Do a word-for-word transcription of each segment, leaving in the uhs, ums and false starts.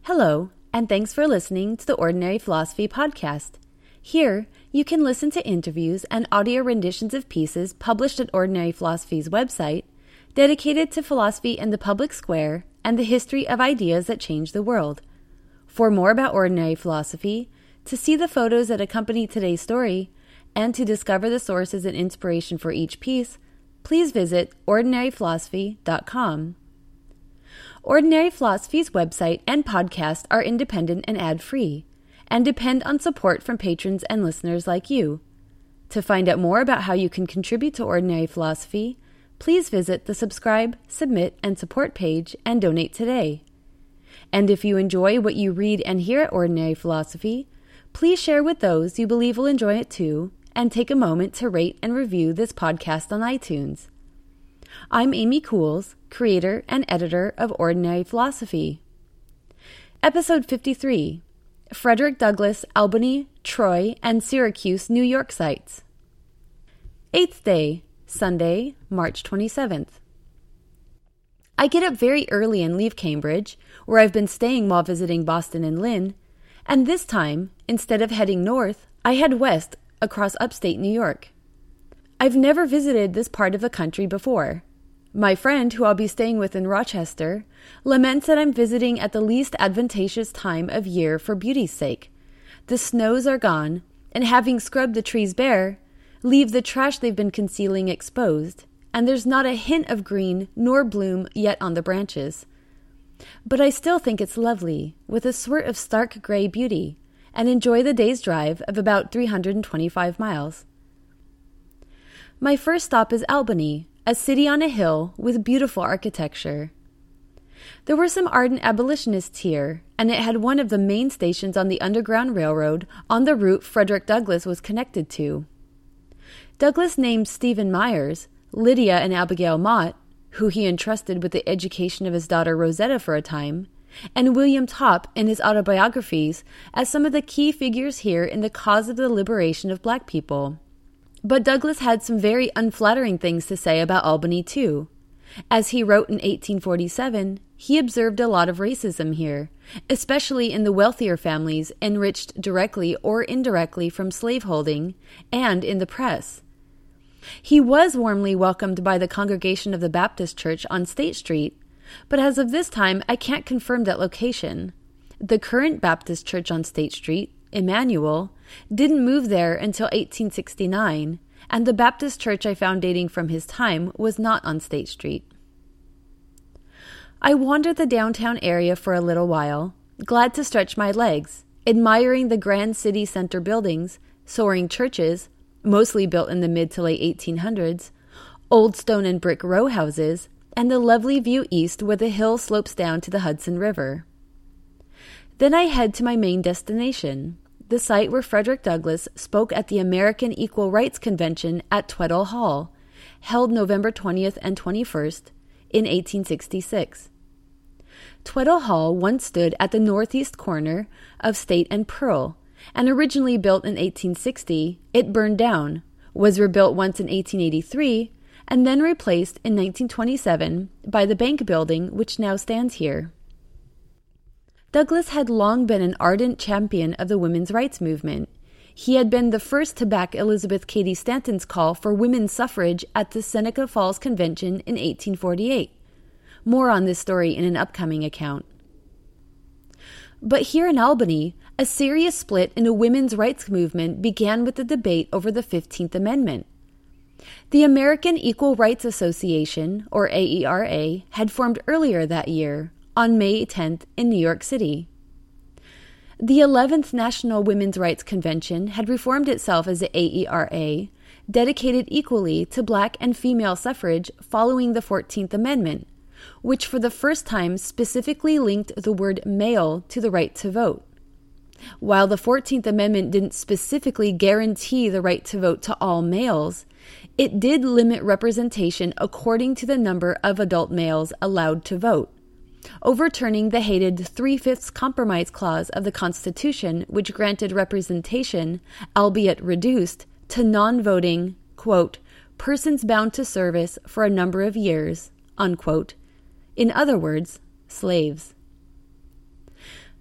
Hello, and thanks for listening to the Ordinary Philosophy Podcast. Here, you can listen to interviews and audio renditions of pieces published at Ordinary Philosophy's website, dedicated to philosophy in the public square and the history of ideas that change the world. For more about Ordinary Philosophy, to see the photos that accompany today's story, and to discover the sources and inspiration for each piece, please visit ordinary philosophy dot com. Ordinary Philosophy's website and podcast are independent and ad-free, and depend on support from patrons and listeners like you. To find out more about how you can contribute to Ordinary Philosophy, please visit the subscribe, submit, and support page and donate today. And if you enjoy what you read and hear at Ordinary Philosophy, please share with those you believe will enjoy it too, and take a moment to rate and review this podcast on iTunes. I'm Amy Cools, creator and editor of Ordinary Philosophy. Episode fifty-three, Frederick Douglass, Albany, Troy, and Syracuse, New York sites. Eighth day, Sunday, March twenty-seventh. I get up very early and leave Cambridge, where I've been staying while visiting Boston and Lynn, and this time, instead of heading north, I head west across upstate New York. I've never visited this part of the country before. My friend, who I'll be staying with in Rochester, laments that I'm visiting at the least advantageous time of year for beauty's sake. The snows are gone, and having scrubbed the trees bare, leave the trash they've been concealing exposed, and there's not a hint of green nor bloom yet on the branches. But I still think it's lovely, with a sort of stark gray beauty, and enjoy the day's drive of about three hundred twenty-five miles. My first stop is Albany, a city on a hill with beautiful architecture. There were some ardent abolitionists here, and it had one of the main stations on the Underground Railroad on the route Frederick Douglass was connected to. Douglass named Stephen Myers, Lydia and Abigail Mott, who he entrusted with the education of his daughter Rosetta for a time, and William Topp in his autobiographies as some of the key figures here in the cause of the liberation of black people. But Douglass had some very unflattering things to say about Albany, too. As he wrote in eighteen forty-seven, he observed a lot of racism here, especially in the wealthier families enriched directly or indirectly from slaveholding, and in the press. He was warmly welcomed by the congregation of the Baptist Church on State Street, but as of this time, I can't confirm that location. The current Baptist Church on State Street, Emmanuel, didn't move there until eighteen sixty-nine, and the Baptist church I found dating from his time was not on State Street. I wandered the downtown area for a little while, glad to stretch my legs, admiring the grand city center buildings, soaring churches, mostly built in the mid to late eighteen hundreds, old stone and brick row houses, and the lovely view east where the hill slopes down to the Hudson River. Then I head to my main destination, the site where Frederick Douglass spoke at the American Equal Rights Convention at Tweddle Hall, held November twentieth and twenty-first in eighteen sixty-six. Tweddle Hall once stood at the northeast corner of State and Pearl, and originally built in eighteen sixty, it burned down, was rebuilt once in eighteen eighty-three, and then replaced in nineteen twenty-seven by the bank building which now stands here. Douglass had long been an ardent champion of the women's rights movement. He had been the first to back Elizabeth Cady Stanton's call for women's suffrage at the Seneca Falls Convention in eighteen forty-eight. More on this story in an upcoming account. But here in Albany, a serious split in the women's rights movement began with the debate over the fifteenth Amendment. The American Equal Rights Association, or A E R A, had formed earlier that year, on May tenth in New York City. The eleventh National Women's Rights Convention had reformed itself as the A E R A, dedicated equally to black and female suffrage following the fourteenth Amendment, which for the first time specifically linked the word male to the right to vote. While the fourteenth Amendment didn't specifically guarantee the right to vote to all males, it did limit representation according to the number of adult males allowed to vote, overturning the hated Three-Fifths Compromise Clause of the Constitution, which granted representation, albeit reduced, to non-voting, quote, persons bound to service for a number of years, unquote. In other words, slaves.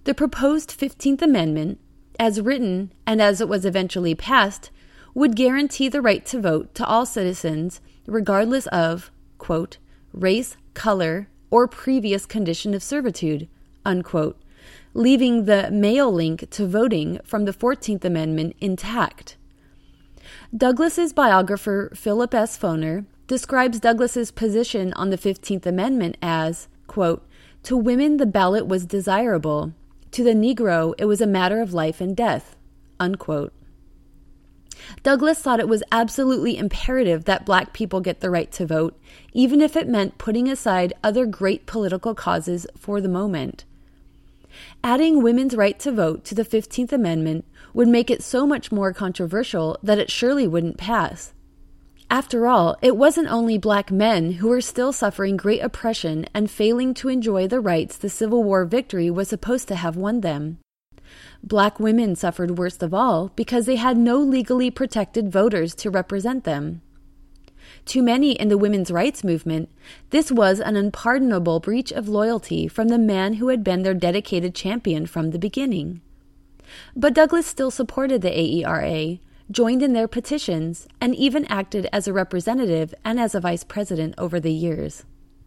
The proposed fifteenth Amendment, as written and as it was eventually passed, would guarantee the right to vote to all citizens regardless of, quote, race, color, or previous condition of servitude, unquote, leaving the male link to voting from the fourteenth Amendment intact. Douglas's biographer Philip S. Foner describes Douglas's position on the fifteenth Amendment as, quote, to women the ballot was desirable, to the Negro it was a matter of life and death, unquote. Douglas thought it was absolutely imperative that black people get the right to vote, even if it meant putting aside other great political causes for the moment. Adding women's right to vote to the fifteenth Amendment would make it so much more controversial that it surely wouldn't pass. After all, it wasn't only black men who were still suffering great oppression and failing to enjoy the rights the Civil War victory was supposed to have won them. Black women suffered worst of all because they had no legally protected voters to represent them. To many in the women's rights movement, this was an unpardonable breach of loyalty from the man who had been their dedicated champion from the beginning. But Douglas still supported the A E R A, joined in their petitions, and even acted as a representative and as a vice president over the years.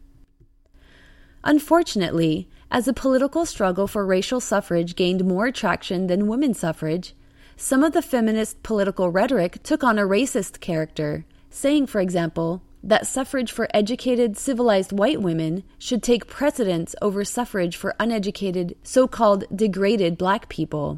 Unfortunately, as the political struggle for racial suffrage gained more traction than women's suffrage, some of the feminist political rhetoric took on a racist character, saying, for example, that suffrage for educated, civilized white women should take precedence over suffrage for uneducated, so-called degraded black people.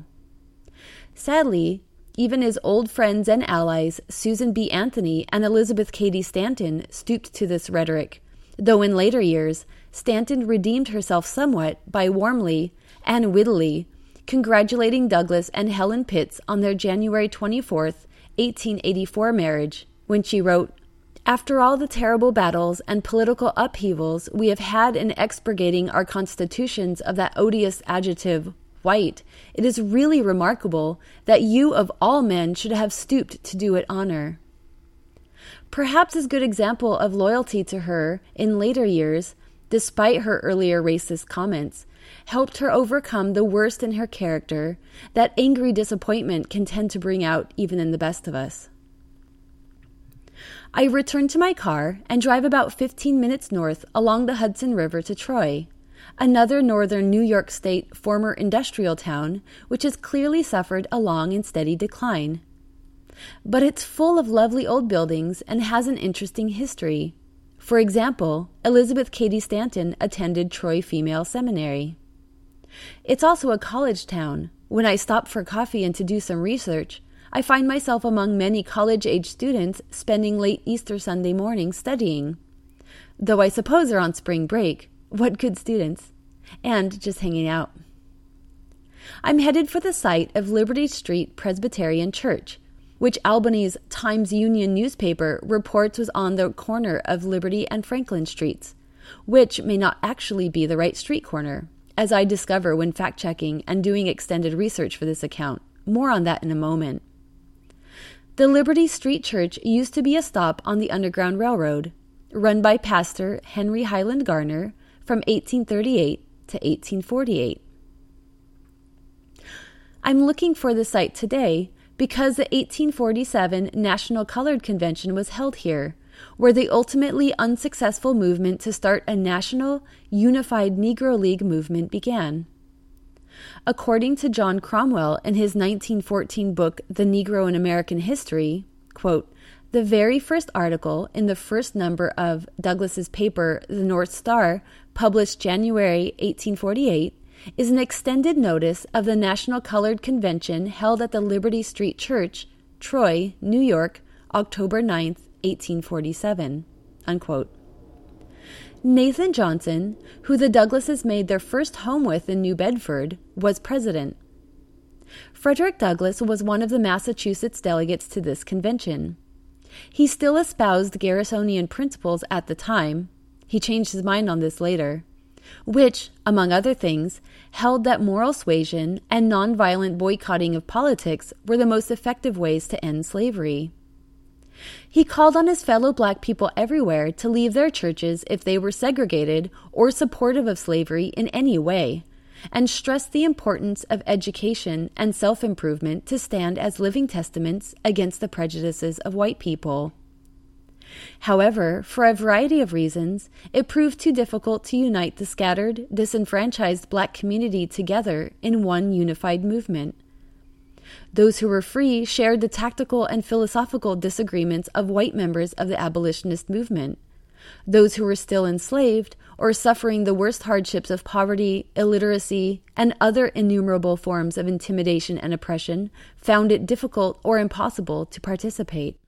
Sadly, even his old friends and allies, Susan B. Anthony and Elizabeth Cady Stanton, stooped to this rhetoric, though in later years, Stanton redeemed herself somewhat by warmly and wittily congratulating Douglas and Helen Pitts on their January twenty-fourth, eighteen eighty-four marriage, when she wrote, "After all the terrible battles and political upheavals we have had in expurgating our constitutions of that odious adjective, white, it is really remarkable that you of all men should have stooped to do it honor." Perhaps a good example of loyalty to her in later years, despite her earlier racist comments, helped her overcome the worst in her character that angry disappointment can tend to bring out even in the best of us. I return to my car and drive about fifteen minutes north along the Hudson River to Troy, another northern New York State former industrial town which has clearly suffered a long and steady decline. But it's full of lovely old buildings and has an interesting history. For example, Elizabeth Cady Stanton attended Troy Female Seminary. It's also a college town. When I stop for coffee and to do some research, I find myself among many college-age students spending late Easter Sunday morning studying. Though I suppose they're on spring break, what good students, and just hanging out. I'm headed for the site of Liberty Street Presbyterian Church, which Albany's Times-Union newspaper reports was on the corner of Liberty and Franklin Streets, which may not actually be the right street corner, as I discover when fact-checking and doing extended research for this account. More on that in a moment. The Liberty Street Church used to be a stop on the Underground Railroad, run by Pastor Henry Highland Garner from eighteen thirty-eight to eighteen forty-eight. I'm looking for the site today because the eighteen forty-seven National Colored Convention was held here, where the ultimately unsuccessful movement to start a national, unified Negro League movement began. According to John Cromwell in his nineteen fourteen book, The Negro in American History, quote, the very first article in the first number of Douglas's paper, The North Star, published January eighteen forty-eight, is an extended notice of the National Colored Convention held at the Liberty Street Church, Troy, New York, October ninth, eighteen forty-seven, unquote. Nathan Johnson, who the Douglases made their first home with in New Bedford, was president. Frederick Douglass was one of the Massachusetts delegates to this convention. He still espoused Garrisonian principles at the time, he changed his mind on this later, which, among other things, held that moral suasion and nonviolent boycotting of politics were the most effective ways to end slavery. He called on his fellow black people everywhere to leave their churches if they were segregated or supportive of slavery in any way, and stressed the importance of education and self-improvement to stand as living testaments against the prejudices of white people. However, for a variety of reasons, it proved too difficult to unite the scattered, disenfranchised Black community together in one unified movement. Those who were free shared the tactical and philosophical disagreements of white members of the abolitionist movement. Those who were still enslaved or suffering the worst hardships of poverty, illiteracy, and other innumerable forms of intimidation and oppression found it difficult or impossible to participate.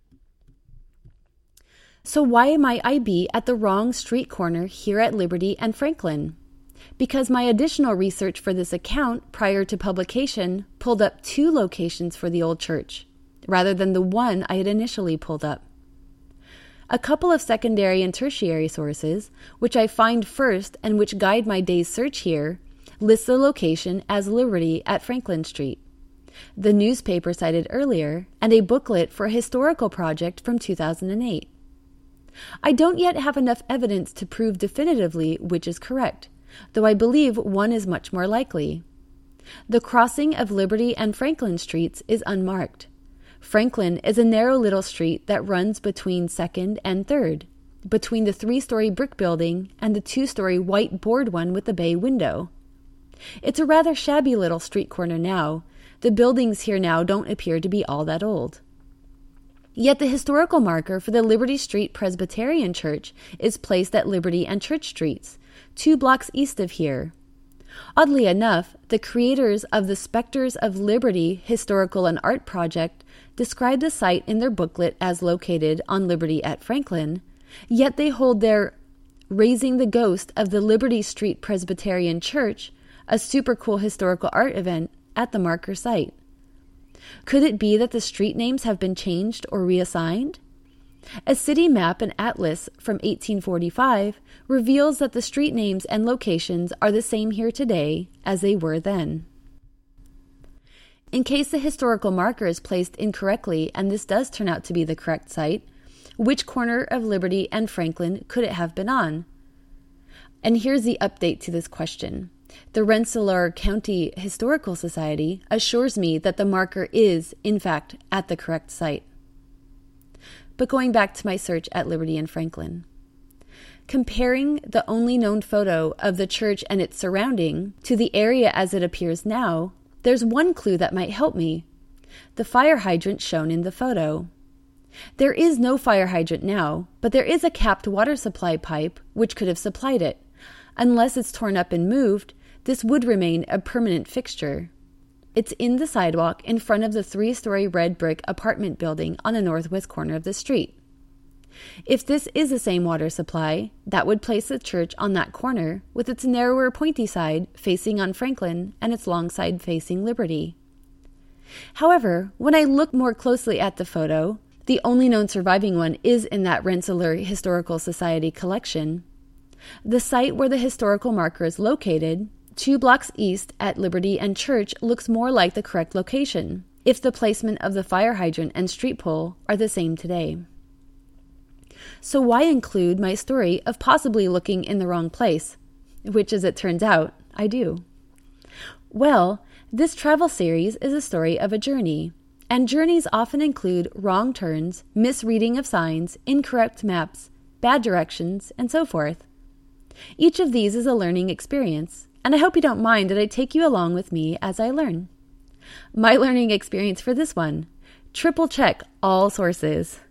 So why might I be at the wrong street corner here at Liberty and Franklin? Because my additional research for this account prior to publication pulled up two locations for the old church, rather than the one I had initially pulled up. A couple of secondary and tertiary sources, which I find first and which guide my day's search here, list the location as Liberty at Franklin Street, the newspaper cited earlier, and a booklet for a historical project from two thousand eight. I don't yet have enough evidence to prove definitively which is correct, though I believe one is much more likely. The crossing of Liberty and Franklin Streets is unmarked. Franklin is a narrow little street that runs between second and third, between the three-story brick building and the two-story white board one with the bay window. It's a rather shabby little street corner now. The buildings here now don't appear to be all that old. Yet the historical marker for the Liberty Street Presbyterian Church is placed at Liberty and Church Streets, two blocks east of here. Oddly enough, the creators of the Spectres of Liberty Historical and Art Project describe the site in their booklet as located on Liberty at Franklin, yet they hold their Raising the Ghost of the Liberty Street Presbyterian Church, a super cool historical art event, at the marker site. Could it be that the street names have been changed or reassigned? A city map and atlas from eighteen forty-five reveals that the street names and locations are the same here today as they were then. In case the historical marker is placed incorrectly and this does turn out to be the correct site, which corner of Liberty and Franklin could it have been on? And here's the update to this question. The Rensselaer County Historical Society assures me that the marker is, in fact, at the correct site. But going back to my search at Liberty and Franklin. Comparing the only known photo of the church and its surrounding to the area as it appears now, there's one clue that might help me. The fire hydrant shown in the photo. There is no fire hydrant now, but there is a capped water supply pipe which could have supplied it. Unless it's torn up and moved, this would remain a permanent fixture. It's in the sidewalk in front of the three-story red brick apartment building on the northwest corner of the street. If this is the same water supply, that would place the church on that corner with its narrower pointy side facing on Franklin and its long side facing Liberty. However, when I look more closely at the photo, the only known surviving one is in that Rensselaer Historical Society collection. The site where the historical marker is located, two blocks east at Liberty and Church, looks more like the correct location, if the placement of the fire hydrant and street pole are the same today. So why include my story of possibly looking in the wrong place? Which, as it turns out, I do. Well, this travel series is a story of a journey, and journeys often include wrong turns, misreading of signs, incorrect maps, bad directions, and so forth. Each of these is a learning experience, and I hope you don't mind that I take you along with me as I learn. My learning experience for this one: triple check all sources.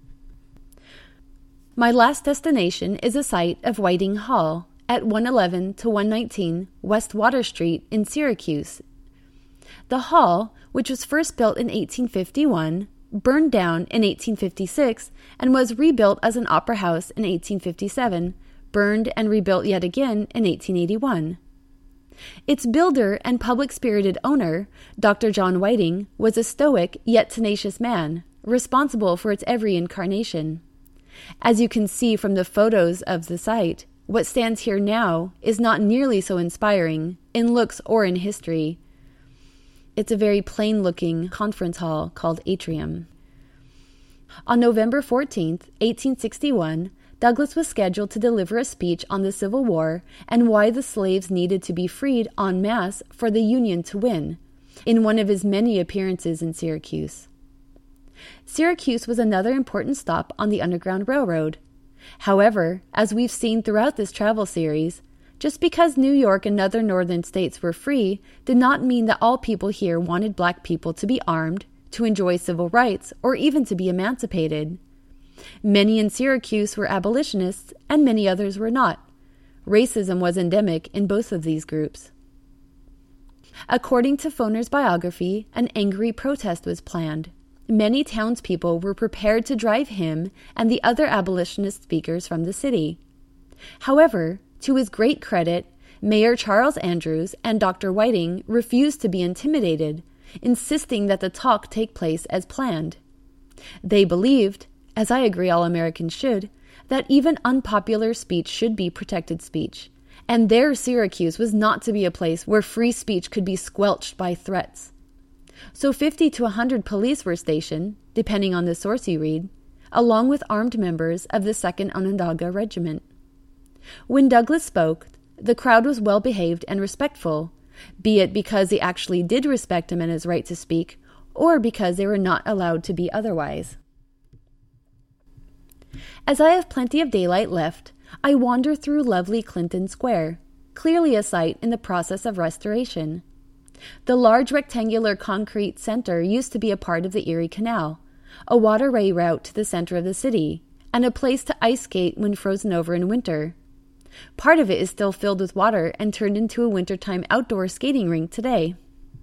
My last destination is a site of Whiting Hall at one eleven to one nineteen West Water Street in Syracuse. The hall, which was first built in eighteen fifty-one, burned down in eighteen fifty-six, and was rebuilt as an opera house in eighteen fifty-seven, burned and rebuilt yet again in eighteen eighty-one. Its builder and public-spirited owner, Doctor John Whiting, was a stoic yet tenacious man, responsible for its every incarnation. As you can see from the photos of the site, what stands here now is not nearly so inspiring in looks or in history. It's a very plain-looking conference hall called Atrium. On November fourteenth, eighteen sixty-one, Douglas was scheduled to deliver a speech on the Civil War and why the slaves needed to be freed en masse for the Union to win, in one of his many appearances in Syracuse. Syracuse was another important stop on the Underground Railroad. However, as we've seen throughout this travel series, just because New York and other northern states were free did not mean that all people here wanted black people to be armed, to enjoy civil rights, or even to be emancipated. Many in Syracuse were abolitionists, and many others were not. Racism was endemic in both of these groups. According to Foner's biography, an angry protest was planned. Many townspeople were prepared to drive him and the other abolitionist speakers from the city. However, to his great credit, Mayor Charles Andrews and Doctor Whiting refused to be intimidated, insisting that the talk take place as planned. They believed, as I agree all Americans should, that even unpopular speech should be protected speech, and their Syracuse was not to be a place where free speech could be squelched by threats. So fifty to one hundred police were stationed, depending on the source you read, along with armed members of the second Onondaga Regiment. When Douglas spoke, the crowd was well behaved and respectful, be it because they actually did respect him and his right to speak, or because they were not allowed to be otherwise. As I have plenty of daylight left, I wander through lovely Clinton Square, clearly a site in the process of restoration. The large rectangular concrete center used to be a part of the Erie Canal, a waterway route to the center of the city, and a place to ice skate when frozen over in winter. Part of it is still filled with water and turned into a wintertime outdoor skating rink today.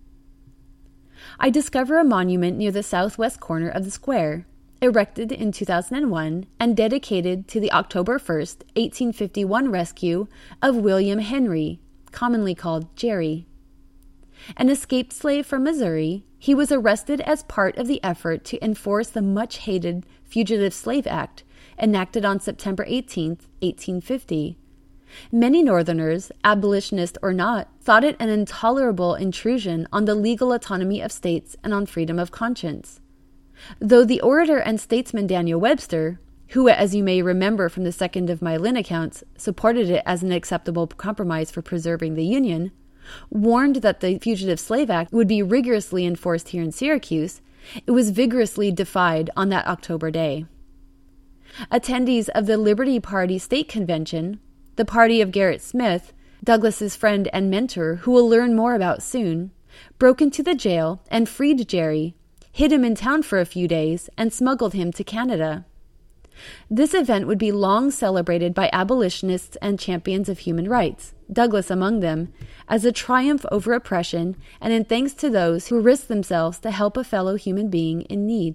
I discover a monument near the southwest corner of the square, erected in two thousand one and dedicated to the October first, eighteen fifty-one rescue of William Henry, commonly called Jerry. An escaped slave from Missouri, he was arrested as part of the effort to enforce the much-hated Fugitive Slave Act, enacted on September eighteenth, eighteen fifty. Many Northerners, abolitionist or not, thought it an intolerable intrusion on the legal autonomy of states and on freedom of conscience. Though the orator and statesman Daniel Webster, who, as you may remember from the second of my Lynn accounts, supported it as an acceptable compromise for preserving the Union, warned that the Fugitive Slave Act would be rigorously enforced here in Syracuse, it was vigorously defied on that October day. Attendees of the Liberty Party State Convention, the party of Gerrit Smith, Douglas's friend and mentor, who we'll learn more about soon, broke into the jail and freed Jerry, hid him in town for a few days, and smuggled him to Canada. This event would be long celebrated by abolitionists and champions of human rights, Douglas among them, as a triumph over oppression and in thanks to those who risked themselves to help a fellow human being in need.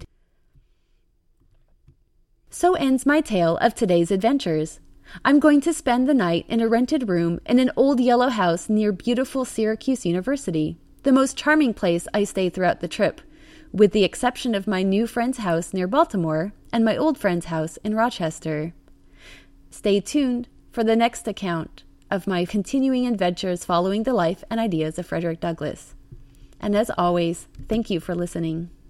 So ends my tale of today's adventures. I'm going to spend the night in a rented room in an old yellow house near beautiful Syracuse University, the most charming place I stay throughout the trip, with the exception of my new friend's house near Baltimore and my old friend's house in Rochester. Stay tuned for the next account of my continuing adventures following the life and ideas of Frederick Douglass. And as always, thank you for listening.